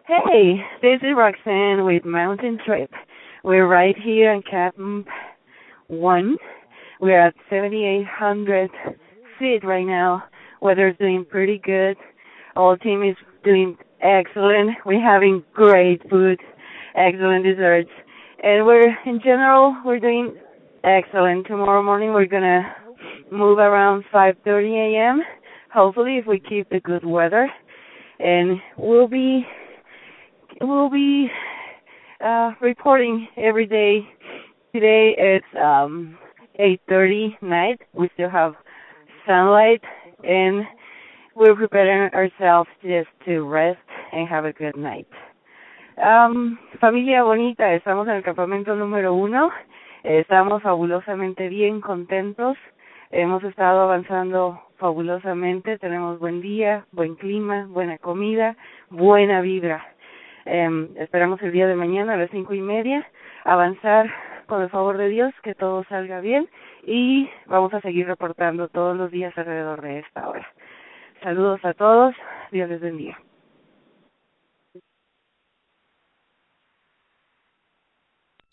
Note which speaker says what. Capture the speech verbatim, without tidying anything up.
Speaker 1: Hey, this is Roxanne with Mountain Trip. We're right here in Camp one. We're at seventy-eight hundred feet right now. Weather's doing pretty good. All team is doing excellent. We're having great food, excellent desserts, and we're in general we're doing excellent. Tomorrow morning we're gonna move around five thirty a m. Hopefully, if we keep the good weather, and we'll be we'll be uh, reporting every day. Today it's um, eight thirty night. We still have sunlight, and we're preparing ourselves just to rest and have a good night. Um, familia bonita, estamos en el campamento número uno. Estamos fabulosamente bien contentos. Hemos estado avanzando fabulosamente. Tenemos buen día, buen clima, buena comida, buena vibra. Eh, esperamos el día de mañana a las cinco y media avanzar con el favor de Dios, que todo salga bien y vamos a seguir reportando todos los días alrededor de esta hora. Saludos a todos, Dios les bendiga.